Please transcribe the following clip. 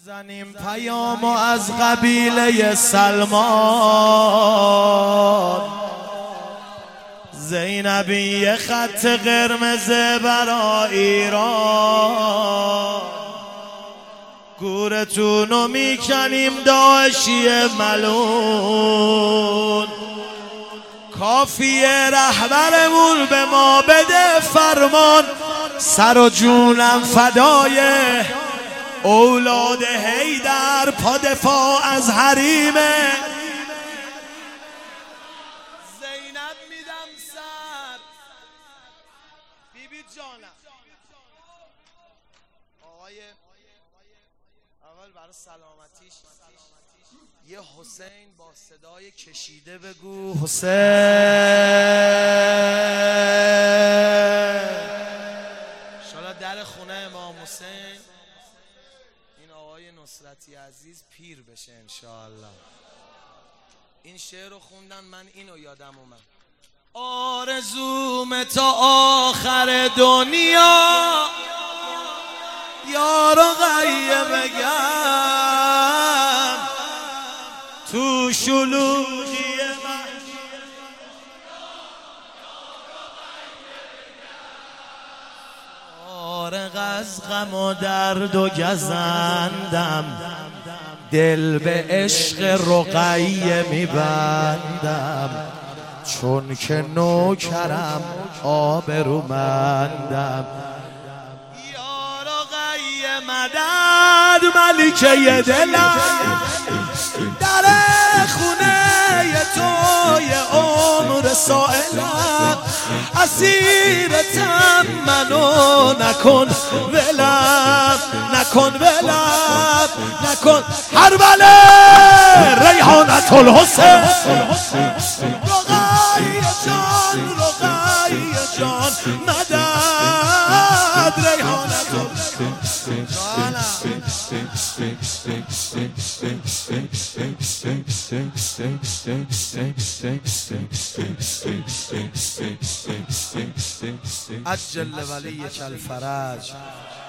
بزنیم پیامو از قبیله سلمان، زینبی یه خط قرمز برا ایران، گورتونو میکنیم داعشی ملون، کافیه رهبرمون به ما بده فرمان، سر و جونم فدای اولاد حیدر، پا دفاع از حریمه. زینب میدم سر بیبی جانم. آقای اول برای سلامتیش یه حسین با صدای کشیده بگو حسین. شالا در خونه امام حسین این آقای نصرتی عزیز پیر بشه انشاءالله. این شعر رو خوندن من اینو یادم اومد. آرزوم تا آخر دنیا یارو غیه بگم، تو شلوغی من فارغ از غم و درد و گزندم، دل به عشق رقیه میبندم، چون که نوکرم آبرومندم. یا رقیه مدد ملکه دلم، در خونه توی عمر سائلم، اسیرتم منو نکن ولم، نکن ولم، نکن. هربله ریحانت الحسین، رقیه جان رقیه جان مدد ریحانت الحسین عجل ولیک الفرج.